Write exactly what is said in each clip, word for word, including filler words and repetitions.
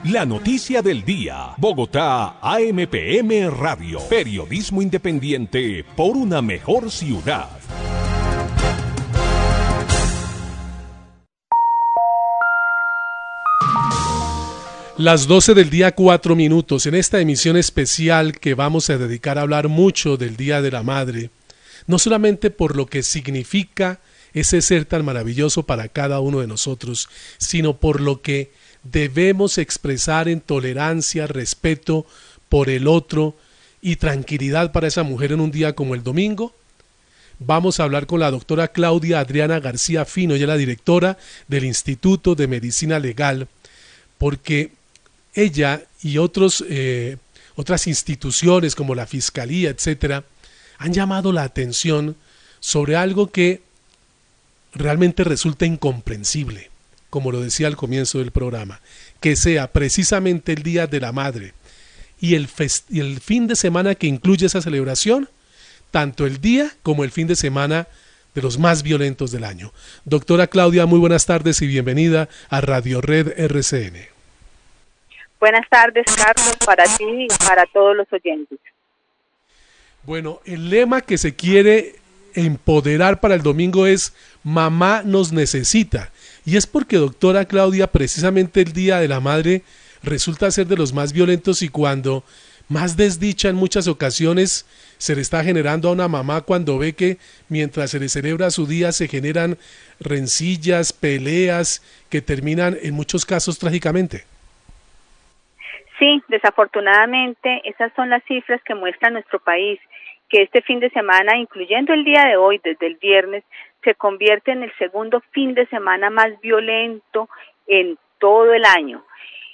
La noticia del día. Bogotá, A M P M Radio. Periodismo independiente por una mejor ciudad. Las doce del día, cuatro minutos, en esta emisión especial que vamos a dedicar a hablar mucho del Día de la Madre, no solamente por lo que significa ese ser tan maravilloso para cada uno de nosotros, sino por lo que debemos expresar en tolerancia, respeto por el otro y tranquilidad para esa mujer en un día como el domingo. Vamos a hablar con la doctora Claudia Adriana García Fino, ella es la directora del Instituto de Medicina Legal, porque ella y otros, eh, otras instituciones como la Fiscalía, etcétera, han llamado la atención sobre algo que realmente resulta incomprensible, como lo decía al comienzo del programa, que sea precisamente el Día de la Madre y el, fest- y el fin de semana que incluye esa celebración, tanto el día como el fin de semana de los más violentos del año. Doctora Claudia, muy buenas tardes y bienvenida a Radio Red R C N. Buenas tardes, Carlos, para ti y para todos los oyentes. Bueno, el lema que se quiere empoderar para el domingo es Mamá nos necesita. Y es porque, doctora Claudia, precisamente el Día de la Madre resulta ser de los más violentos y cuando más desdicha en muchas ocasiones se le está generando a una mamá cuando ve que mientras se le celebra su día se generan rencillas, peleas que terminan en muchos casos trágicamente. Sí, desafortunadamente esas son las cifras que muestra nuestro país, que este fin de semana, incluyendo el día de hoy, desde el viernes, se convierte en el segundo fin de semana más violento en todo el año,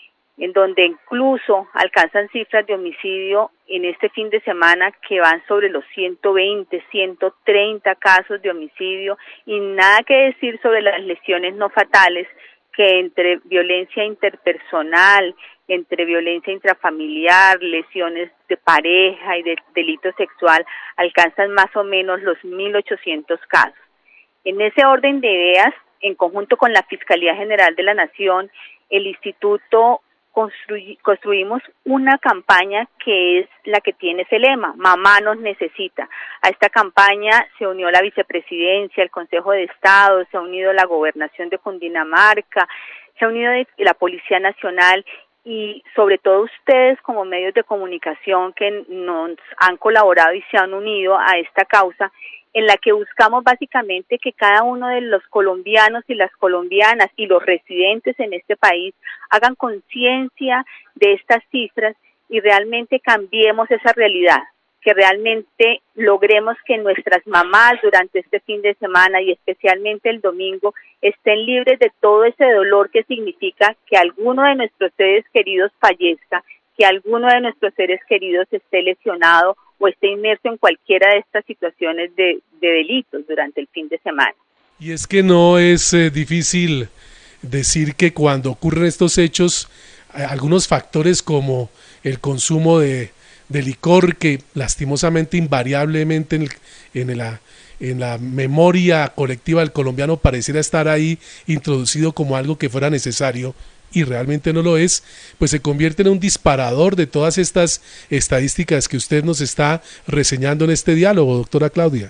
en donde incluso alcanzan cifras de homicidio en este fin de semana que van sobre los ciento veinte, ciento treinta casos de homicidio y nada que decir sobre las lesiones no fatales que entre violencia interpersonal, entre violencia intrafamiliar, lesiones de pareja y de delito sexual alcanzan más o menos los mil ochocientos casos. En ese orden de ideas, en conjunto con la Fiscalía General de la Nación, el Instituto construy, construimos una campaña que es la que tiene ese lema, Mamá nos necesita. A esta campaña se unió la Vicepresidencia, el Consejo de Estado, se ha unido la Gobernación de Cundinamarca, se ha unido la Policía Nacional y sobre todo ustedes como medios de comunicación que nos han colaborado y se han unido a esta causa en la que buscamos básicamente que cada uno de los colombianos y las colombianas y los residentes en este país hagan conciencia de estas cifras y realmente cambiemos esa realidad, que realmente logremos que nuestras mamás durante este fin de semana y especialmente el domingo estén libres de todo ese dolor que significa que alguno de nuestros seres queridos fallezca, que alguno de nuestros seres queridos esté lesionado o esté inmerso en cualquiera de estas situaciones de, de delitos durante el fin de semana. Y es que no es eh, difícil decir que cuando ocurren estos hechos, eh, algunos factores como el consumo de, de licor, que lastimosamente, invariablemente en, el, en, la, en la memoria colectiva del colombiano pareciera estar ahí introducido como algo que fuera necesario, y realmente no lo es, pues se convierte en un disparador de todas estas estadísticas que usted nos está reseñando en este diálogo, doctora Claudia.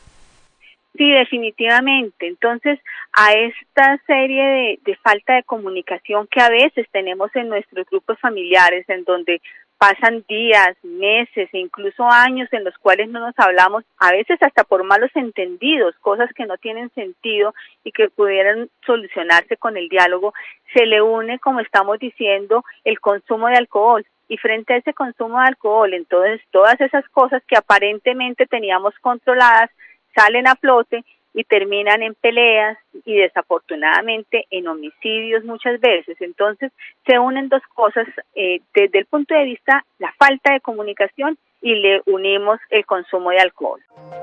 Sí, definitivamente. Entonces, a esta serie de, de falta de comunicación que a veces tenemos en nuestros grupos familiares, en donde pasan días, meses e incluso años en los cuales no nos hablamos, a veces hasta por malos entendidos, cosas que no tienen sentido y que pudieran solucionarse con el diálogo, se le une, como estamos diciendo, el consumo de alcohol. Y frente a ese consumo de alcohol, entonces todas esas cosas que aparentemente teníamos controladas salen a flote y terminan en peleas y desafortunadamente en homicidios muchas veces. Entonces se unen dos cosas, eh, desde el punto de vista la falta de comunicación y le unimos el consumo de alcohol.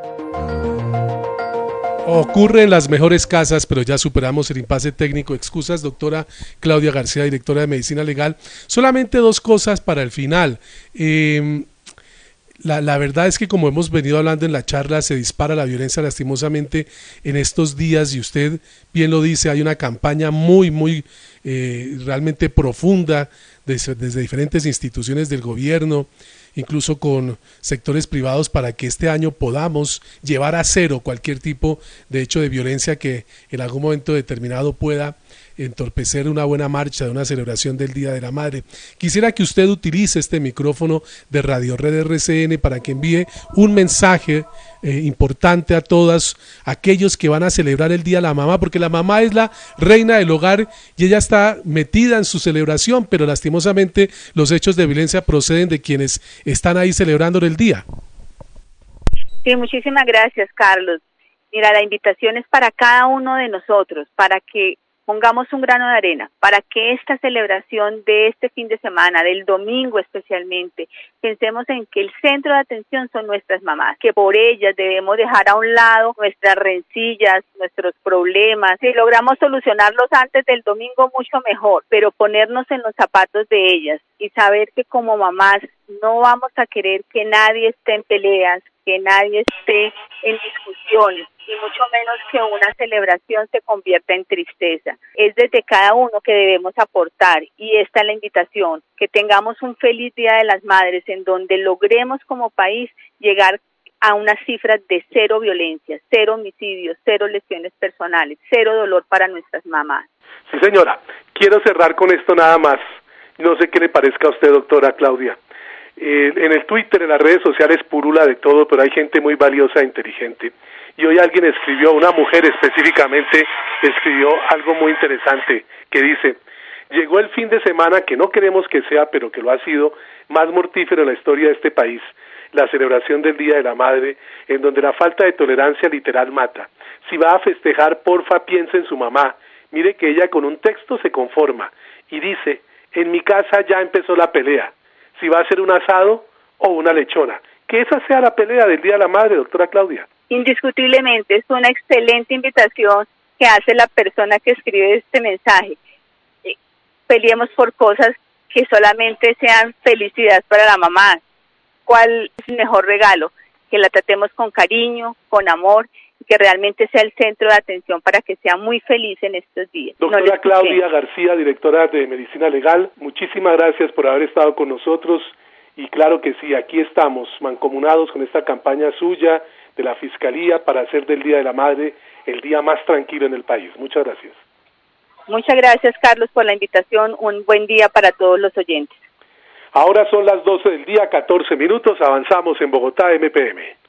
Ocurre en las mejores casas, pero ya superamos el impasse técnico. Excusas, doctora Claudia García, directora de Medicina Legal. Solamente dos cosas para el final. Eh, La, la verdad es que, como hemos venido hablando en la charla, se dispara la violencia lastimosamente en estos días y usted bien lo dice, hay una campaña muy, muy eh, realmente profunda desde, desde diferentes instituciones del gobierno, incluso con sectores privados, para que este año podamos llevar a cero cualquier tipo de hecho de violencia que en algún momento determinado pueda entorpecer una buena marcha de una celebración del Día de la Madre. Quisiera que usted utilice este micrófono de Radio Red R C N para que envíe un mensaje eh, importante a todas aquellos que van a celebrar el Día de la Mamá, porque la mamá es la reina del hogar y ella está metida en su celebración, pero lastimosamente los hechos de violencia proceden de quienes están ahí celebrando el día. Sí, muchísimas gracias, Carlos. Mira, la invitación es para cada uno de nosotros, para que pongamos un grano de arena, para que esta celebración de este fin de semana, del domingo especialmente, pensemos en que el centro de atención son nuestras mamás, que por ellas debemos dejar a un lado nuestras rencillas, nuestros problemas. Si logramos solucionarlos antes del domingo, mucho mejor, pero ponernos en los zapatos de ellas y saber que como mamás no vamos a querer que nadie esté en peleas, que nadie esté en discusiones, y mucho menos que una celebración se convierta en tristeza. Es desde cada uno que debemos aportar, y esta es la invitación, que tengamos un feliz Día de las Madres en donde logremos como país llegar a unas cifras de cero violencia, cero homicidios, cero lesiones personales, cero dolor para nuestras mamás. Sí, señora. Quiero cerrar con esto nada más. No sé qué le parezca a usted, doctora Claudia. Eh, en el Twitter, en las redes sociales purula de todo, pero hay gente muy valiosa e inteligente. Y hoy alguien escribió, una mujer específicamente, escribió algo muy interesante, que dice: llegó el fin de semana que no queremos que sea, pero que lo ha sido, más mortífero en la historia de este país, la celebración del Día de la Madre, en donde la falta de tolerancia literal mata. Si va a festejar, porfa, piense en su mamá. Mire que ella con un texto se conforma y dice: en mi casa ya empezó la pelea. Si va a ser un asado o una lechona. Que esa sea la pelea del Día de la Madre, doctora Claudia. Indiscutiblemente es una excelente invitación que hace la persona que escribe este mensaje. Peleemos por cosas que solamente sean felicidad para la mamá. ¿Cuál es el mejor regalo? Que la tratemos con cariño, con amor, y que realmente sea el centro de atención para que sea muy feliz en estos días. Doctora no Claudia García, directora de Medicina Legal, muchísimas gracias por haber estado con nosotros, y claro que sí, aquí estamos mancomunados con esta campaña suya de la Fiscalía para hacer del Día de la Madre el día más tranquilo en el país. Muchas gracias. Muchas gracias, Carlos, por la invitación. Un buen día para todos los oyentes. Ahora son las doce del día, catorce minutos, avanzamos en Bogotá, M P M.